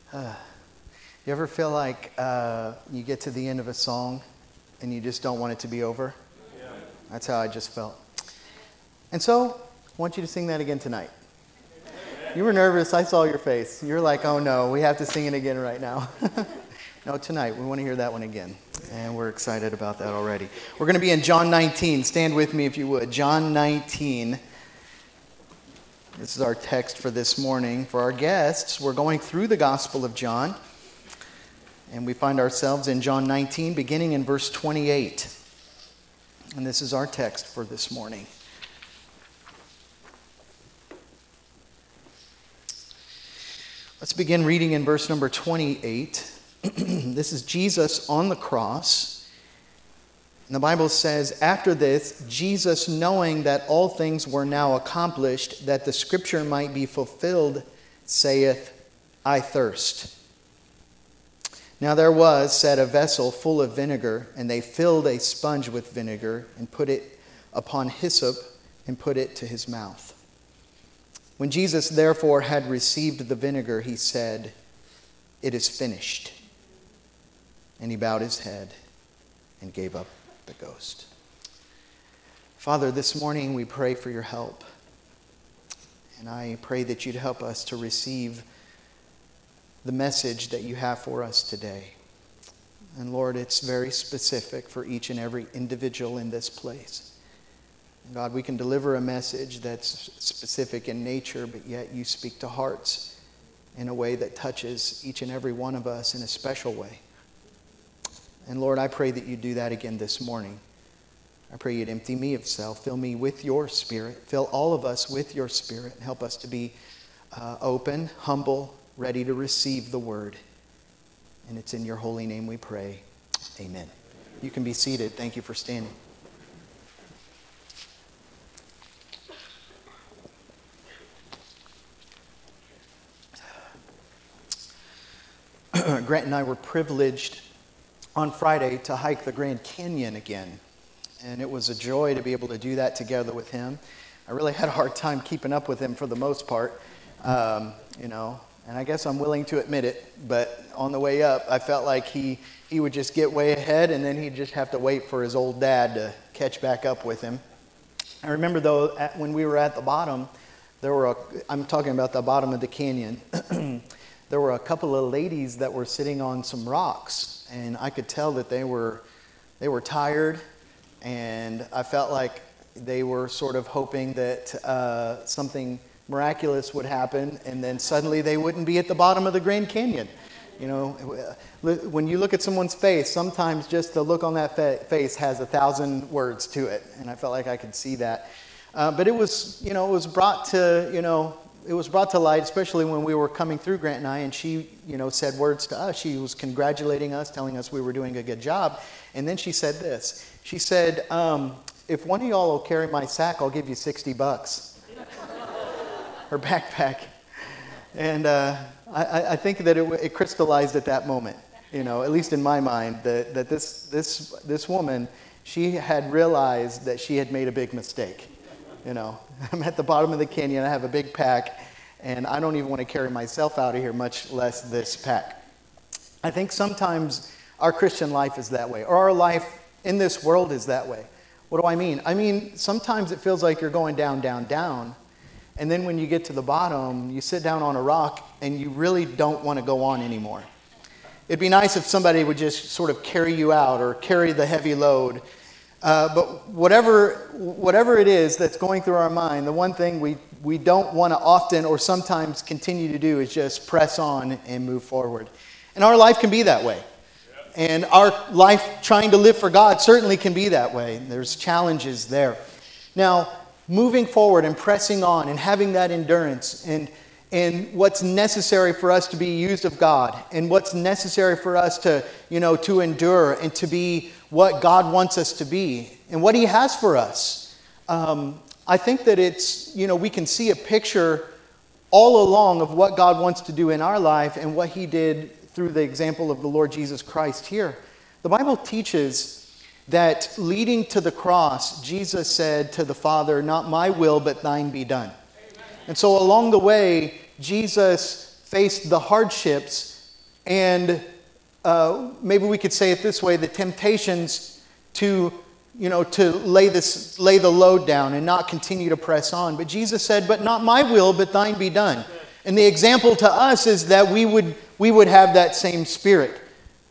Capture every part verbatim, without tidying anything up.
Uh, you ever feel like uh, you get to the end of a song and you just don't want it to be over? Yeah. That's how I just felt. And so, I want you to sing that again tonight. You were nervous. I saw your face. You're like, oh no, we have to sing it again right now. No, tonight. We want to hear that one again. And we're excited about that already. We're going to be in John nineteen. Stand with me if you would. John nineteen. This is our text for this morning. For our guests, we're going through the Gospel of John. And we find ourselves in John nineteen, beginning in verse twenty-eight. And this is our text for this morning. Let's begin reading in verse number twenty-eight. This is Jesus on the cross. And the Bible says, after this, Jesus, knowing that all things were now accomplished, that the scripture might be fulfilled, saith, I thirst. Now there was set a vessel full of vinegar, and they filled a sponge with vinegar, and put it upon hyssop, and put it to his mouth. When Jesus therefore had received the vinegar, he said, it is finished. And he bowed his head and gave up the ghost. Father, this morning we pray for your help. And I pray that you'd help us to receive the message that you have for us today. And Lord, it's very specific for each and every individual in this place. God, we can deliver a message that's specific in nature, but yet you speak to hearts in a way that touches each and every one of us in a special way. And Lord, I pray that you do that again this morning. I pray you'd empty me of self, fill me with your spirit, fill all of us with your spirit, and help us to be uh, open, humble, ready to receive the word. And it's in your holy name we pray. Amen. You can be seated. Thank you for standing. Grant and I were privileged on Friday to hike the Grand Canyon again. And it was a joy to be able to do that together with him. I really had a hard time keeping up with him for the most part, um, you know, and I guess I'm willing to admit it, but on the way up, I felt like he, he would just get way ahead and then he'd just have to wait for his old dad to catch back up with him. I remember though, at, when we were at the bottom, there were, a, I'm talking about the bottom of the canyon, there were a couple of ladies that were sitting on some rocks, and I could tell that they were they were tired, and I felt like they were sort of hoping that uh, something miraculous would happen, and then suddenly they wouldn't be at the bottom of the Grand Canyon. You know, when you look at someone's face, sometimes just the look on that fa- face has a thousand words to it, and I felt like I could see that. Uh, but it was, you know, it was brought to, you know, it was brought to light, especially when we were coming through, Grant and I, and she, you know, said words to us. She was congratulating us, telling us we were doing a good job. And then she said this. She said, um, if one of y'all will carry my sack, I'll give you sixty bucks. Her backpack. And uh, I, I think that it, it crystallized at that moment, you know, at least in my mind, that, that this, this, this woman, she had realized that she had made a big mistake. You know, I'm at the bottom of the canyon, I have a big pack, and I don't even want to carry myself out of here, much less this pack. I think sometimes our Christian life is that way, or our life in this world is that way. What do I mean? I mean, sometimes it feels like you're going down, down, down, and then when you get to the bottom, you sit down on a rock, and you really don't want to go on anymore. It'd be nice if somebody would just sort of carry you out or carry the heavy load. Uh, but whatever whatever it is that's going through our mind, the one thing we, we don't want to often or sometimes continue to do is just press on and move forward. And our life can be that way. And our life trying to live for God certainly can be that way. There's challenges there. Now, moving forward and pressing on and having that endurance and and what's necessary for us to be used of God and what's necessary for us to, you know, to endure and to be what God wants us to be and what he has for us. Um, I think that it's, you know, we can see a picture all along of what God wants to do in our life and what he did through the example of the Lord Jesus Christ here. The Bible teaches that leading to the cross, Jesus said to the Father, not my will, but thine be done. And so along the way, Jesus faced the hardships And uh, maybe we could say it this way, the temptations to, you know, to lay this, lay the load down and not continue to press on. But Jesus said, but not my will, but thine be done. And the example to us is that we would, we would have that same spirit.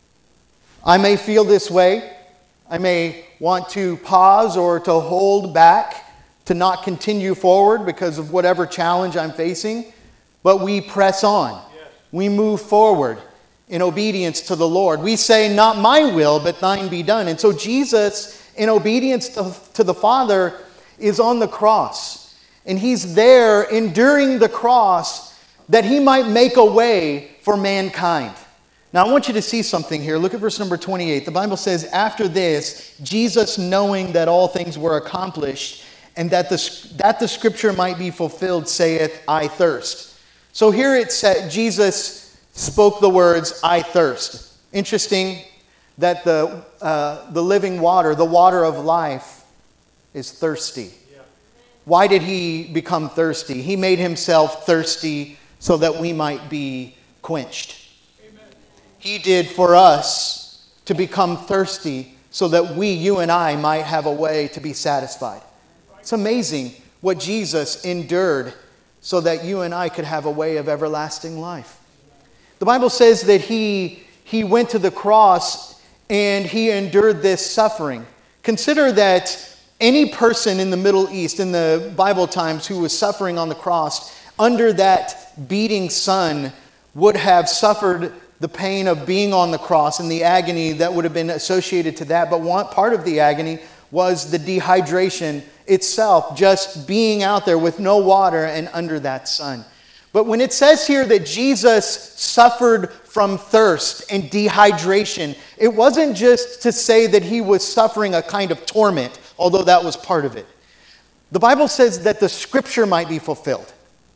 I may feel this way. I may want to pause or to hold back, to not continue forward because of whatever challenge I'm facing. But we press on. We move forward in obedience to the Lord. We say, not my will, but thine be done. And so Jesus, in obedience to, to the Father, is on the cross. And he's there enduring the cross that he might make a way for mankind. Now I want you to see something here. Look at verse number twenty-eight. The Bible says, after this, Jesus, knowing that all things were accomplished, and that the, that the scripture might be fulfilled, saith, I thirst. So here it said, Jesus spoke the words, I thirst. Interesting that the, uh, the living water, the water of life, is thirsty. Yeah. Why did he become thirsty? He made himself thirsty so that we might be quenched. Amen. He did for us to become thirsty so that we, you and I, might have a way to be satisfied. It's amazing what Jesus endured so that you and I could have a way of everlasting life. The Bible says that he, he went to the cross and he endured this suffering. Consider that any person in the Middle East in the Bible times who was suffering on the cross under that beating sun would have suffered the pain of being on the cross and the agony that would have been associated to that. But one part of the agony was the dehydration itself, just being out there with no water and under that sun. But when it says here that Jesus suffered from thirst and dehydration, it wasn't just to say that he was suffering a kind of torment, although that was part of it. The Bible says that the scripture might be fulfilled.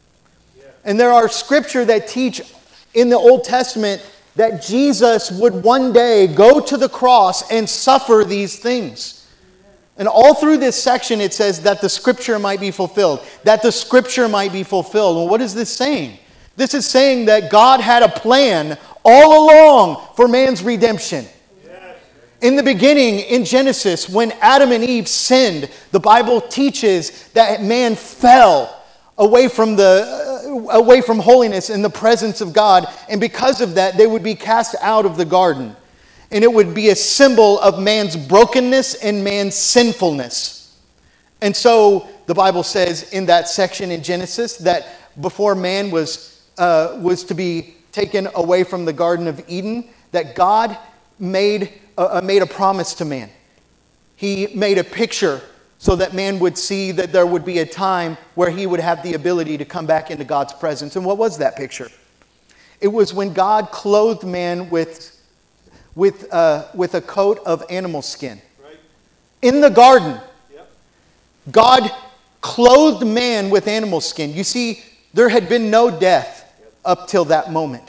And there are scripture that teach in the Old Testament that Jesus would one day go to the cross and suffer these things. And all through this section it says that the scripture might be fulfilled. That the scripture might be fulfilled. Well, what is this saying? This is saying that God had a plan all along for man's redemption. In the beginning, in Genesis, when Adam and Eve sinned, the Bible teaches that man fell away from the uh, away from holiness in the presence of God, and because of that they would be cast out of the garden, and it would be a symbol of man's brokenness and man's sinfulness. And so the Bible says in that section in Genesis that before man was uh, was to be taken away from the Garden of Eden, that God made uh, made a promise to man. He made a picture so that man would see that there would be a time where he would have the ability to come back into God's presence. And what was that picture? It was when God clothed man with, with, uh, with a coat of animal skin. Right. In the garden, yep. God clothed man with animal skin. You see, there had been no death yep. up till that moment.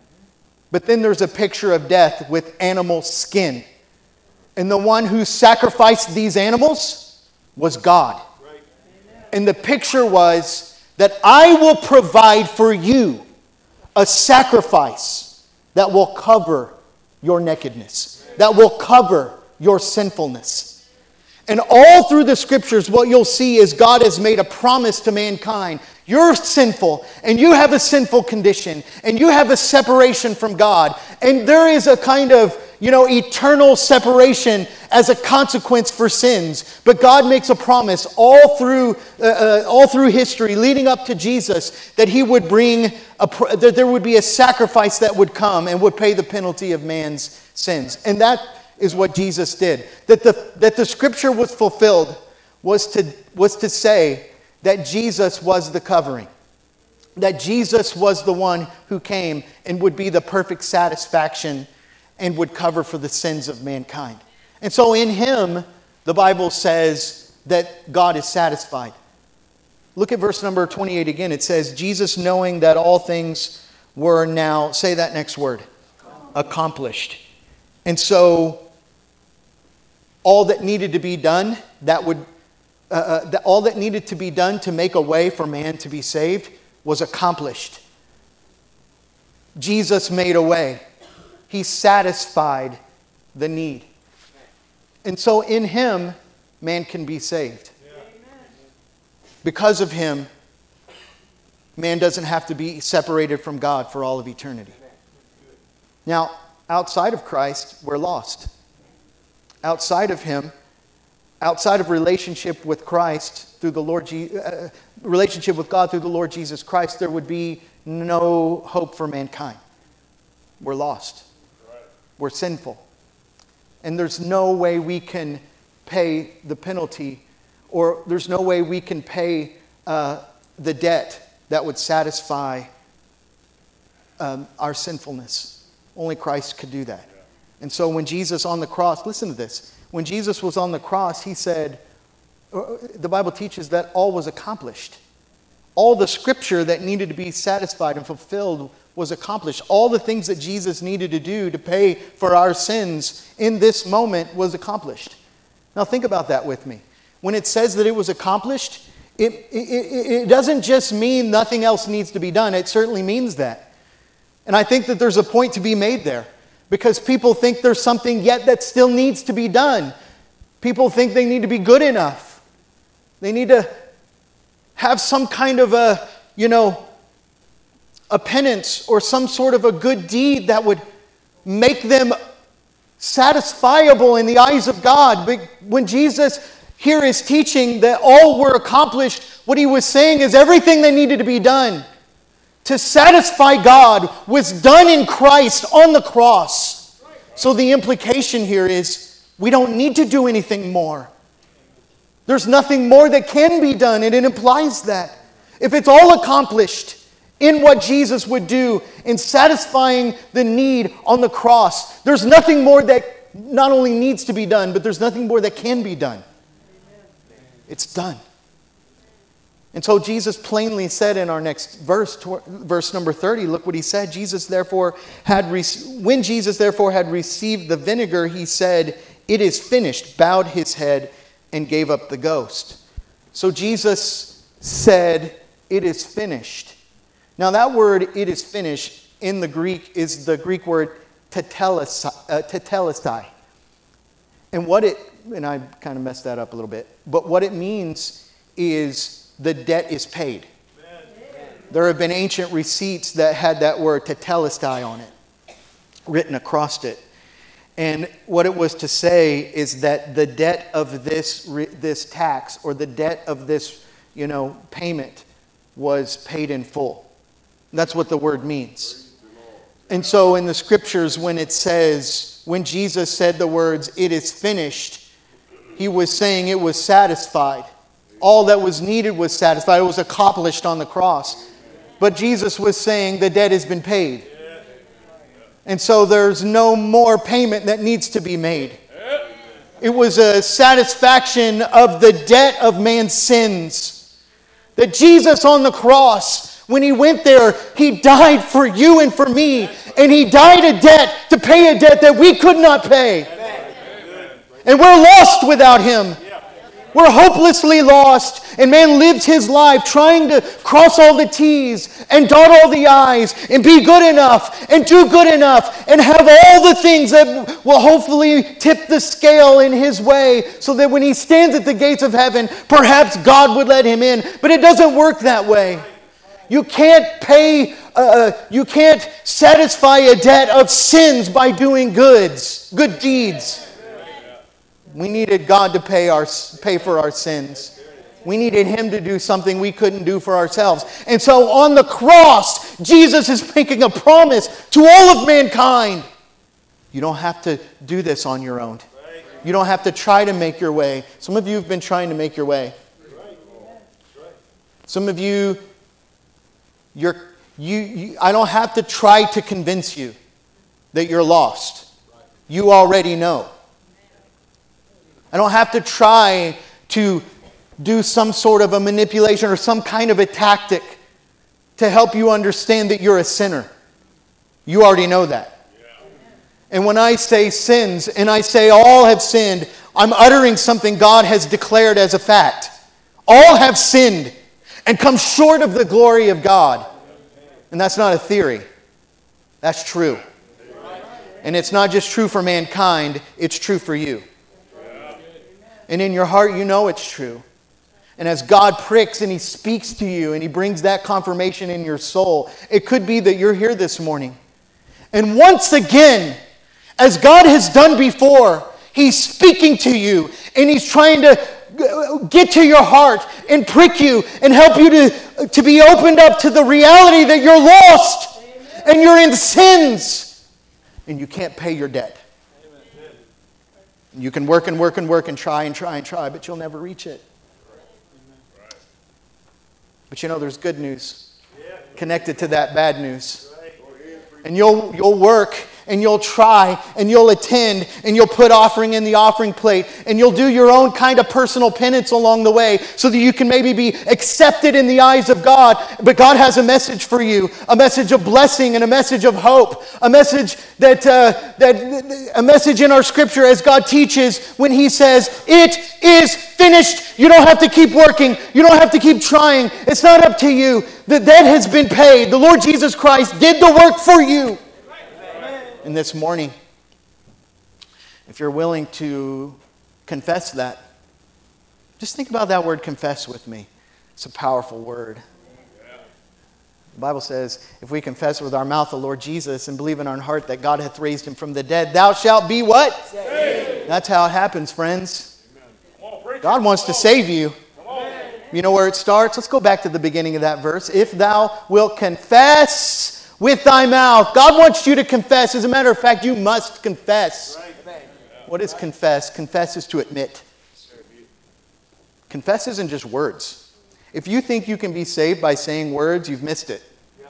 But then there's a picture of death with animal skin. And the one who sacrificed these animals was God. Right. And the picture was that I will provide for you a sacrifice that will cover your nakedness, that will cover your sinfulness. And all through the scriptures, what you'll see is God has made a promise to mankind. You're sinful, and you have a sinful condition, and you have a separation from God. And there is a kind of, you know, eternal separation as a consequence for sins. But God makes a promise all through uh, uh, all through history, leading up to Jesus, that He would bring a, that there would be a sacrifice that would come and would pay the penalty of man's sins. And that is what Jesus did. That the that the Scripture was fulfilled was to was to say that Jesus was the covering. That Jesus was the one who came and would be the perfect satisfaction and would cover for the sins of mankind. And so in Him, the Bible says that God is satisfied. Look at verse number twenty-eight again. It says, Jesus, knowing that all things were now, say that next word, accomplished. And so all that needed to be done, that would Uh, uh, that all that needed to be done to make a way for man to be saved was accomplished. Jesus made a way. He satisfied the need. And so in Him, man can be saved. Because of Him, man doesn't have to be separated from God for all of eternity. Now, outside of Christ, we're lost. Outside of Him, outside of relationship with Christ through the Lord, Je- uh, relationship with God through the Lord Jesus Christ, there would be no hope for mankind. We're lost. We're sinful. And there's no way we can pay the penalty, or there's no way we can pay uh, the debt that would satisfy um, our sinfulness. Only Christ could do that. And so when Jesus on the cross, listen to this. When Jesus was on the cross, He said, the Bible teaches that all was accomplished. All the scripture that needed to be satisfied and fulfilled was accomplished. All the things that Jesus needed to do to pay for our sins in this moment was accomplished. Now think about that with me. When it says that it was accomplished, it, it, it doesn't just mean nothing else needs to be done. It certainly means that. And I think that there's a point to be made there, because people think there's something yet that still needs to be done. People think they need to be good enough. They need to have some kind of a, you know, a penance or some sort of a good deed that would make them satisfiable in the eyes of God. But when Jesus here is teaching that all were accomplished, what He was saying is everything that needed to be done to satisfy God was done in Christ on the cross. So the implication here is we don't need to do anything more. There's nothing more that can be done, and it implies that. If it's all accomplished in what Jesus would do in satisfying the need on the cross, there's nothing more that not only needs to be done, but there's nothing more that can be done. It's done. And so Jesus plainly said in our next verse, verse number thirty, look what He said. Jesus therefore had, when Jesus therefore had received the vinegar, He said, "It is finished," bowed His head, and gave up the ghost. So Jesus said, "It is finished." Now that word, "it is finished," in the Greek is the Greek word tetelestai. And what it, and I kind of messed that up a little bit, but what it means is the debt is paid. Amen. There have been ancient receipts that had that word tetelestai on it, written across it. And what it was to say is that the debt of this this tax, or the debt of this, you know, payment, was paid in full. That's what the word means. And so in the scriptures, when it says, when Jesus said the words, "It is finished," He was saying it was satisfied. All that was needed was satisfied. It was accomplished on the cross. But Jesus was saying the debt has been paid. And so there's no more payment that needs to be made. It was a satisfaction of the debt of man's sins. That Jesus on the cross, when He went there, He died for you and for me. And He died a debt to pay a debt that we could not pay. And we're lost without Him. We're hopelessly lost, and man lived his life trying to cross all the T's and dot all the I's and be good enough and do good enough and have all the things that will hopefully tip the scale in his way so that when he stands at the gates of heaven, perhaps God would let him in. But it doesn't work that way. You can't pay, uh, you can't satisfy a debt of sins by doing goods, good deeds. We needed God to pay our pay for our sins. We needed Him to do something we couldn't do for ourselves. And so on the cross, Jesus is making a promise to all of mankind. You don't have to do this on your own. You don't have to try to make your way. Some of you have been trying to make your way. Some of you, you're, you, you, I don't have to try to convince you that you're lost. You already know. I don't have to try to do some sort of a manipulation or some kind of a tactic to help you understand that you're a sinner. You already know that. Yeah. And when I say sins and I say all have sinned, I'm uttering something God has declared as a fact. All have sinned and come short of the glory of God. And that's not a theory. That's true. And it's not just true for mankind, it's true for you. And in your heart, you know it's true. And as God pricks and He speaks to you and He brings that confirmation in your soul, it could be that you're here this morning. And once again, as God has done before, He's speaking to you and He's trying to get to your heart and prick you and help you to, to be opened up to the reality that you're lost and you're in sins and you can't pay your debt. You can work and work and work and try and try and try, but you'll never reach it. But you know, there's good news connected to that bad news. And you'll you'll work and you'll try and you'll attend and you'll put offering in the offering plate and you'll do your own kind of personal penance along the way so that you can maybe be accepted in the eyes of God. But God has a message for you, a message of blessing and a message of hope, a message that uh, that a message in our scripture as God teaches when He says, "It is finished." You don't have to keep working. You don't have to keep trying. It's not up to you. The debt has been paid. The Lord Jesus Christ did the work for you. And this morning, if you're willing to confess that, just think about that word confess with me. It's a powerful word. The Bible says, if we confess with our mouth the Lord Jesus and believe in our heart that God hath raised Him from the dead, thou shalt be what? Saved. That's how it happens, friends. God wants to save you. You know where it starts? Let's go back to the beginning of that verse. If thou wilt confess with thy mouth. God wants you to confess. As a matter of fact, you must confess. What is confess? Confess is to admit. Confess isn't just words. If you think you can be saved by saying words, you've missed it.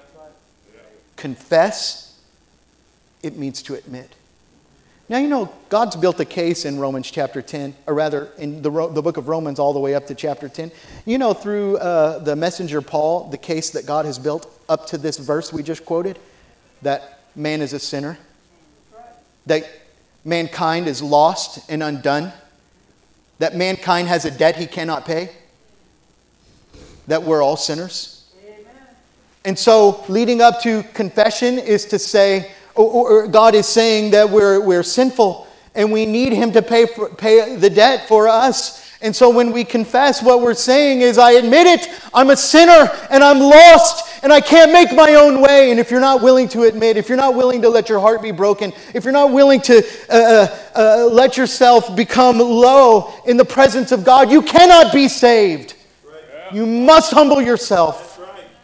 Confess, it means to admit. Now, you know, God's built a case in Romans chapter ten, or rather in the, the book of Romans all the way up to chapter ten. You know, through uh, the messenger Paul, the case that God has built up to this verse we just quoted, that man is a sinner, that mankind is lost and undone, that mankind has a debt he cannot pay, that we're all sinners. And so leading up to confession is to say, or God is saying that we're we're sinful and we need Him to pay for, pay the debt for us. And so when we confess, what we're saying is, I admit it, I'm a sinner and I'm lost and I can't make my own way. And if you're not willing to admit, if you're not willing to let your heart be broken, if you're not willing to uh, uh, let yourself become low in the presence of God, you cannot be saved. Right. You must humble yourself. That's right.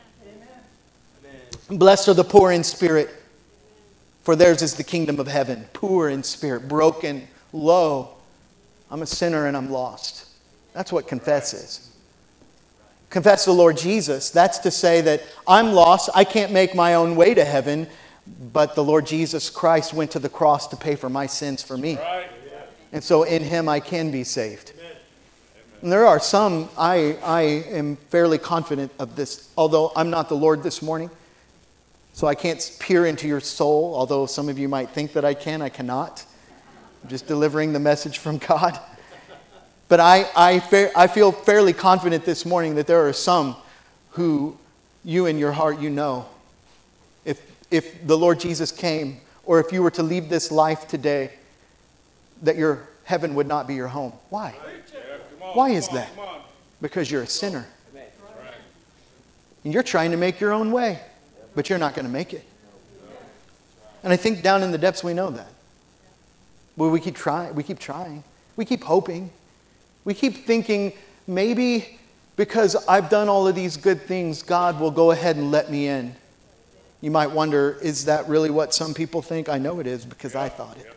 Amen. Blessed are the poor in spirit, for theirs is the kingdom of heaven. Poor in spirit, broken, low. I'm a sinner and I'm lost. That's what confess is. Confess the Lord Jesus. That's to say that I'm lost. I can't make my own way to heaven. But the Lord Jesus Christ went to the cross to pay for my sins for me. And so in Him I can be saved. And there are some, I, I am fairly confident of this. Although I'm not the Lord this morning. So I can't peer into your soul. Although some of you might think that I can, I cannot. I'm just delivering the message from God. But I, I, fa- I feel fairly confident this morning that there are some who you in your heart, you know, if, if the Lord Jesus came, or if you were to leave this life today, that your heaven would not be your home. Why? Why is that? Because you're a sinner. And you're trying to make your own way, but you're not going to make it. And I think down in the depths we know that. Well, we keep trying. We keep trying. We keep hoping. We keep thinking, maybe because I've done all of these good things, God will go ahead and let me in. You might wonder, is that really what some people think? I know it is, because I thought it.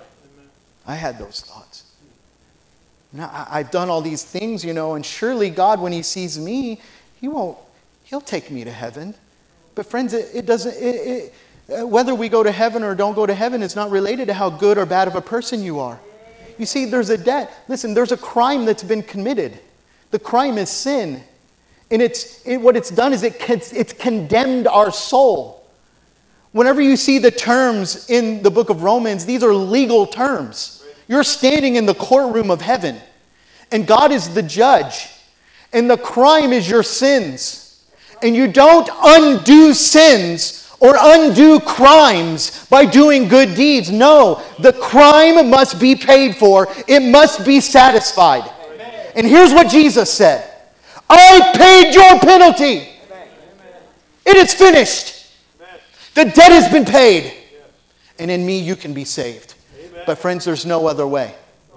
I had those thoughts. Now, I've done all these things, you know, and surely God, when He sees me, He won't, He'll take me to heaven. But friends, it, it doesn't, it, it, whether we go to heaven or don't go to heaven is not related to how good or bad of a person you are. You see, there's a debt. Listen, there's a crime that's been committed. The crime is sin. And it's it, what it's done is it it's condemned our soul. Whenever you see the terms in the book of Romans, these are legal terms. You're standing in the courtroom of heaven. And God is the judge. And the crime is your sins. And you don't undo sins or undo crimes by doing good deeds. No, the crime must be paid for. It must be satisfied. Amen. And here's what Jesus said. I paid your penalty. Amen. It is finished. Amen. The debt has been paid. And in me you can be saved. Amen. But friends, there's no other way.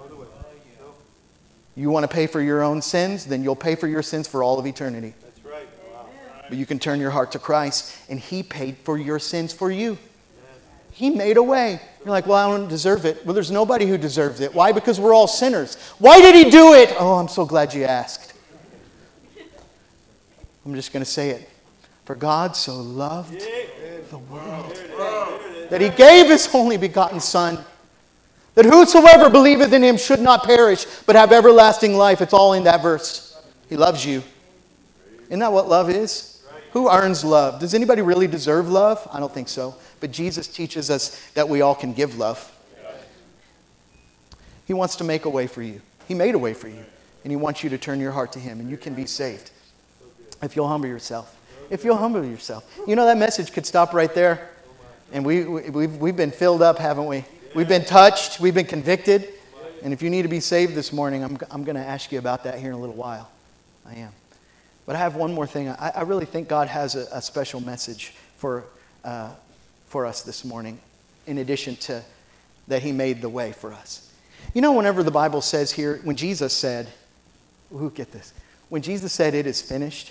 You want to pay for your own sins? Then you'll pay for your sins for all of eternity. That's right. Wow. But you can turn your heart to Christ, and He paid for your sins for you. He made a way. You're like, well, I don't deserve it. Well, there's nobody who deserves it. Why? Because we're all sinners. Why did He do it? Oh, I'm so glad you asked. I'm just going to say it. For God so loved the world that He gave His only begotten Son, that whosoever believeth in Him should not perish, but have everlasting life. It's all in that verse. He loves you. Isn't that what love is? Who earns love? Does anybody really deserve love? I don't think so. But Jesus teaches us that we all can give love. He wants to make a way for you. He made a way for you. And He wants you to turn your heart to Him, and you can be saved. If you'll humble yourself. If you'll humble yourself. You know, that message could stop right there. And we, we, we've, we've been filled up, haven't we? We've been touched. We've been convicted. And if you need to be saved this morning, I'm, I'm going to ask you about that here in a little while. I am. But I have one more thing. I, I really think God has a, a special message for, uh, for us this morning, in addition to that He made the way for us. You know, whenever the Bible says here, when Jesus said, ooh, get this. When Jesus said, it is finished,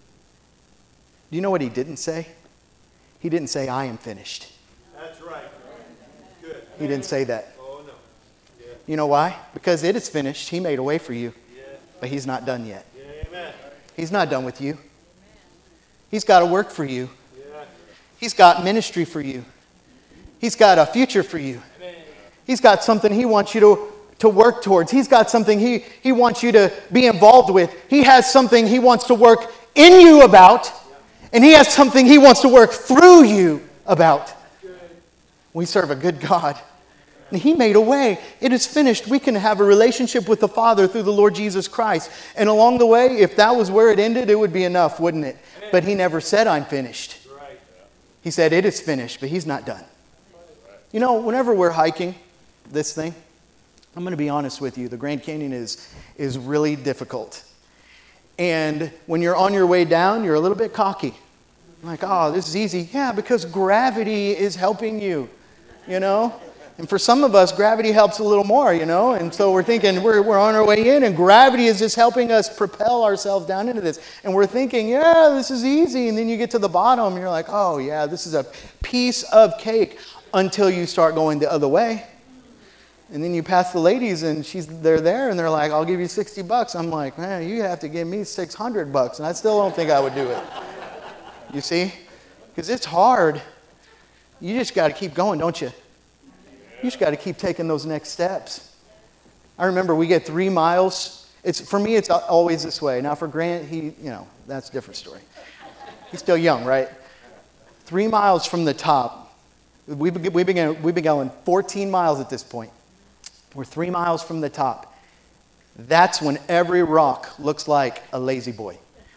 do you know what He didn't say? He didn't say, I am finished. That's right. Good. He didn't say that. Oh, no. Yeah. You know why? Because it is finished. He made a way for you. Yeah. But He's not done yet. Yeah, amen. He's not done with you. He's got a work for you. Yeah. He's got ministry for you. He's got a future for you. Amen. He's got something He wants you to, to work towards. He's got something he, he wants you to be involved with. He has something He wants to work in you about. And He has something He wants to work through you about. We serve a good God. And He made a way. It is finished. We can have a relationship with the Father through the Lord Jesus Christ. And along the way, if that was where it ended, it would be enough, wouldn't it? But He never said, I'm finished. He said, it is finished, but He's not done. You know, whenever we're hiking this thing, I'm going to be honest with you, the Grand Canyon is, is really difficult. And when you're on your way down, you're a little bit cocky. Like, oh, this is easy. Yeah, because gravity is helping you, you know. And for some of us, gravity helps a little more, you know. And so we're thinking we're, we're on our way in, and gravity is just helping us propel ourselves down into this. And we're thinking, yeah, this is easy. And then you get to the bottom, and you're like, oh, yeah, this is a piece of cake, until you start going the other way. And then you pass the ladies, and she's they're there, and they're like, I'll give you sixty bucks. I'm like, man, you have to give me six hundred bucks. And I still don't think I would do it. You see? Because it's hard. You just got to keep going, don't you? You just got to keep taking those next steps. I remember we get three miles. It's for me, it's always this way. Now for Grant, he, you know, that's a different story. He's still young, right? Three miles from the top. We've been, we've been, we've been going fourteen miles at this point. We're three miles from the top. That's when every rock looks like a lazy boy.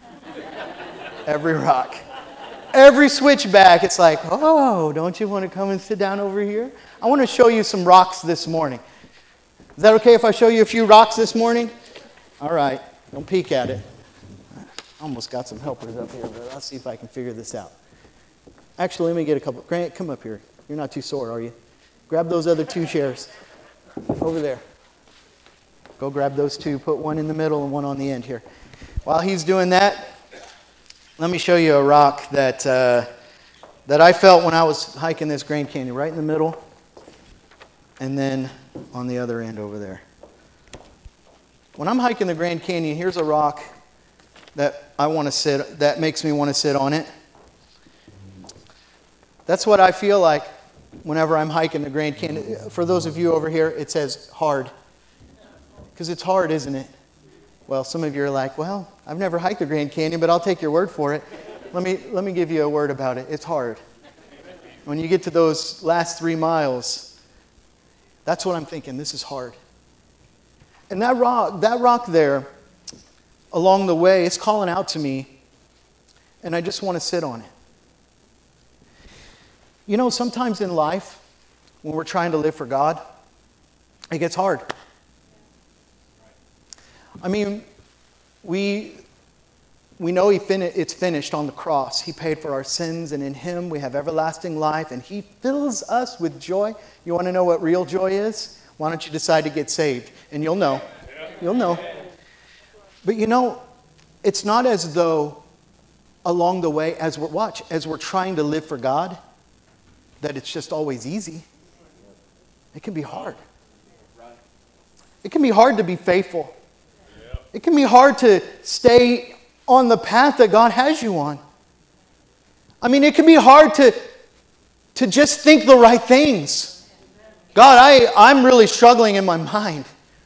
Every rock. Every switchback, it's like, oh, don't you want to come and sit down over here? I want to show you some rocks this morning. Is that okay if I show you a few rocks this morning? All right. Don't peek at it. I almost got some helpers up here, but I'll see if I can figure this out. Actually, let me get a couple. Grant, come up here. You're not too sore, are you? Grab those other two chairs. Over there. Go grab those two. Put one in the middle and one on the end here. While he's doing that, let me show you a rock that uh, that I felt when I was hiking this Grand Canyon, right in the middle, and then on the other end over there. When I'm hiking the Grand Canyon, here's a rock that I want to sit. That makes me want to sit on it. That's what I feel like whenever I'm hiking the Grand Canyon. For those of you over here, it says hard. Because it's hard, isn't it? Well, some of you are like, well, I've never hiked the Grand Canyon, but I'll take your word for it. Let me, let me give you a word about it. It's hard. When you get to those last three miles, that's what I'm thinking. This is hard. And that rock, that rock there, along the way, it's calling out to me, and I just want to sit on it. You know, sometimes in life, when we're trying to live for God, it gets hard. I mean, we we know he fin- it's finished on the cross. He paid for our sins, and in him we have everlasting life, and he fills us with joy. You want to know what real joy is? Why don't you decide to get saved? And you'll know. You'll know. But you know, it's not as though along the way, as we're, watch, as we're trying to live for God, that it's just always easy. It can be hard. It can be hard to be faithful. It can be hard to stay on the path that God has you on. I mean, it can be hard to, to just think the right things. God, I, I'm really struggling in my mind.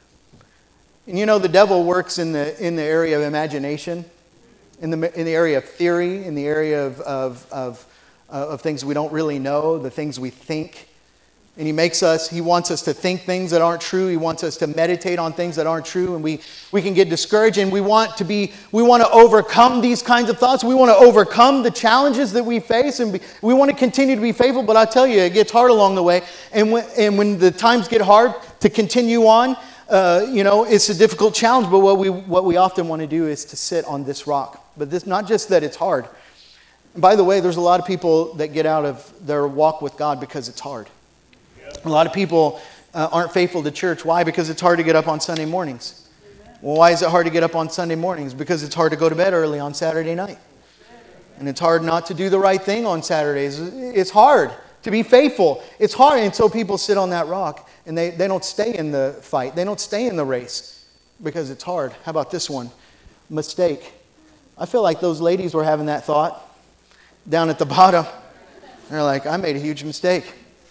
And you know, the devil works in the, in the area of imagination, in the, in the area of theory, in the area of, of, of, uh, of things we don't really know, the things we think. And he makes us, he wants us to think things that aren't true. He wants us to meditate on things that aren't true. And we, we can get discouraged, and we want to be, we want to overcome these kinds of thoughts. We want to overcome the challenges that we face, and be, we want to continue to be faithful. But I tell you, it gets hard along the way. And when, and when the times get hard to continue on, uh, you know, it's a difficult challenge. But what we, what we often want to do is to sit on this rock. But this, not just that it's hard. And by the way, there's a lot of people that get out of their walk with God because it's hard. A lot of people uh, aren't faithful to church. Why? Because it's hard to get up on Sunday mornings. Well, why is it hard to get up on Sunday mornings? Because it's hard to go to bed early on Saturday night. And it's hard not to do the right thing on Saturdays. It's hard to be faithful. It's hard. And so people sit on that rock, and they, they don't stay in the fight. They don't stay in the race because it's hard. How about this one? Mistake. I feel like those ladies were having that thought down at the bottom. They're like, I made a huge mistake.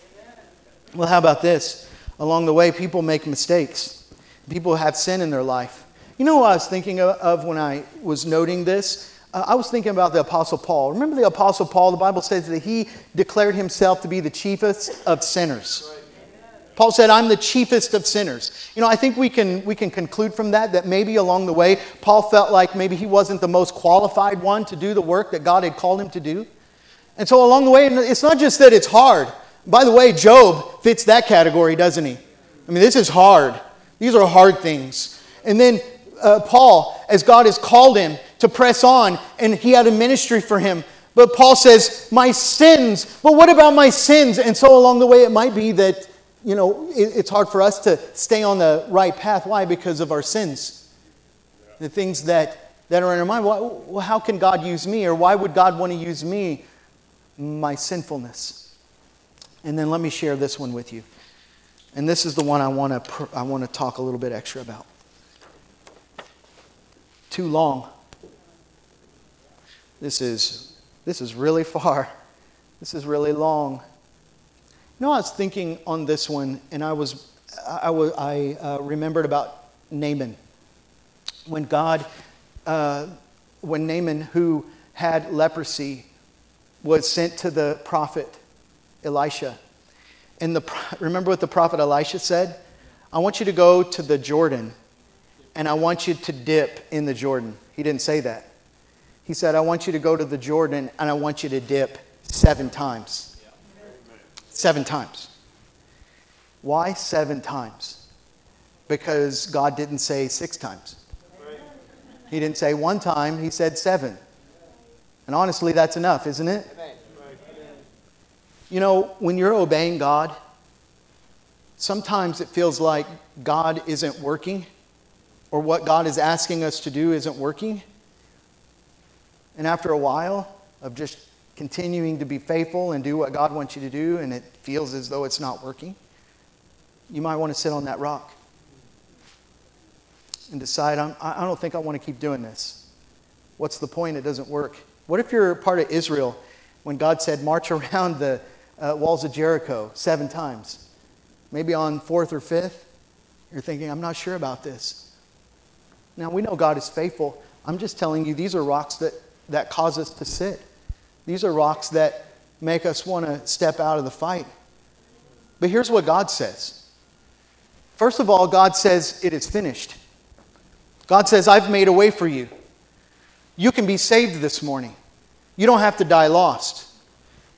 Well, how about this? Along the way, people make mistakes. People have sin in their life. You know what I was thinking of when I was noting this? Uh, I was thinking about the Apostle Paul. Remember the Apostle Paul? The Bible says that he declared himself to be the chiefest of sinners. Paul said, I'm the chiefest of sinners. You know, I think we can, we can conclude from that that maybe along the way, Paul felt like maybe he wasn't the most qualified one to do the work that God had called him to do. And so along the way, it's not just that it's hard. By the way, Job fits that category, doesn't he? I mean, this is hard. These are hard things. And then uh, Paul, as God has called him to press on, and he had a ministry for him. But Paul says, my sins. Well, what about my sins? And so along the way, it might be that, you know, it, it's hard for us to stay on the right path. Why? Because of our sins. The things that, that are in our mind. Well, well, how can God use me? Or why would God want to use me? My sinfulness. And then let me share this one with you. And this is the one I want to pr- I want to talk a little bit extra about. Too long. This is this is really far. This is really long. You know, I was thinking on this one, and I was I, I, I uh, remembered about Naaman. When God, uh, when Naaman, who had leprosy, was sent to the prophet Elisha. And the remember what the prophet Elisha said? I want you to go to the Jordan, and I want you to dip in the Jordan. He didn't say that. He said, I want you to go to the Jordan, and I want you to dip seven times. Seven times. Why seven times? Because God didn't say six times. He didn't say one time, he said seven. And honestly, that's enough, isn't it? You know, when you're obeying God, sometimes it feels like God isn't working, or what God is asking us to do isn't working. And after a while of just continuing to be faithful and do what God wants you to do, and it feels as though it's not working, you might want to sit on that rock and decide, I'm, I don't think I want to keep doing this. What's the point? It doesn't work. What if you're part of Israel when God said, march around the Uh, walls of Jericho seven times? Maybe on fourth or fifth, you're thinking, I'm not sure about this. Now, we know God is faithful. I'm just telling you, these are rocks that, that cause us to sit. These are rocks that make us want to step out of the fight. But here's what God says. First of all, God says, it is finished. God says, I've made a way for you. You can be saved this morning. You don't have to die lost.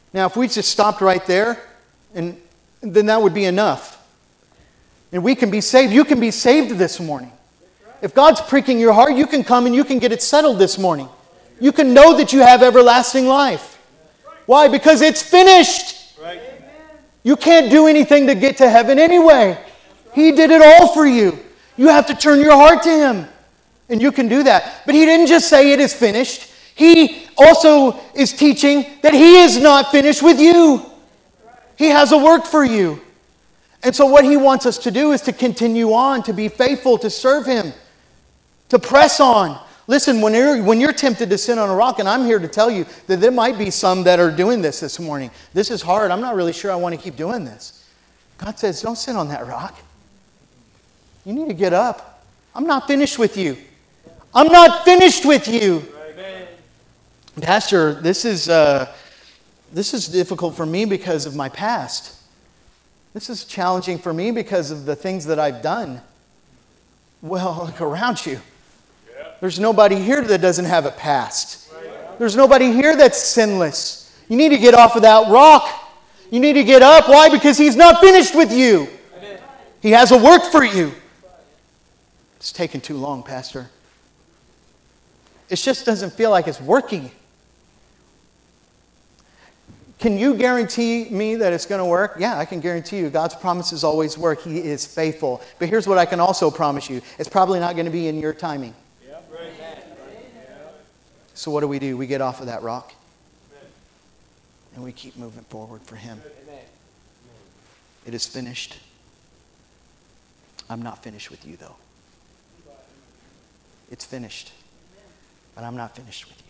Now, if we just stopped right there, and then that would be enough. And we can be saved. You can be saved this morning. If God's pricking your heart, you can come and you can get it settled this morning. You can know that you have everlasting life. Why? Because it's finished. You can't do anything to get to heaven anyway. He did it all for you. You have to turn your heart to Him. And you can do that. But He didn't just say it is finished. He also is teaching that He is not finished with you. He has a work for you. And so what He wants us to do is to continue on, to be faithful, to serve Him, to press on. Listen, when you're, when you're tempted to sit on a rock, and I'm here to tell you that there might be some that are doing this this morning. This is hard. I'm not really sure I want to keep doing this. God says, don't sit on that rock. You need to get up. I'm not finished with you. I'm not finished with you. Amen. Pastor, this is, uh, this is difficult for me because of my past. This is challenging for me because of the things that I've done. Well, look around you. There's nobody here that doesn't have a past. There's nobody here that's sinless. You need to get off of that rock. You need to get up. Why? Because He's not finished with you. He has a work for you. It's taken too long, Pastor. It just doesn't feel like it's working. Can you guarantee me that it's going to work? Yeah, I can guarantee you God's promises always work. He is faithful. But here's what I can also promise you. It's probably not going to be in your timing. So what do we do? We get off of that rock. And we keep moving forward for Him. It is finished. I'm not finished with you, though. It's finished. But I'm not finished with you.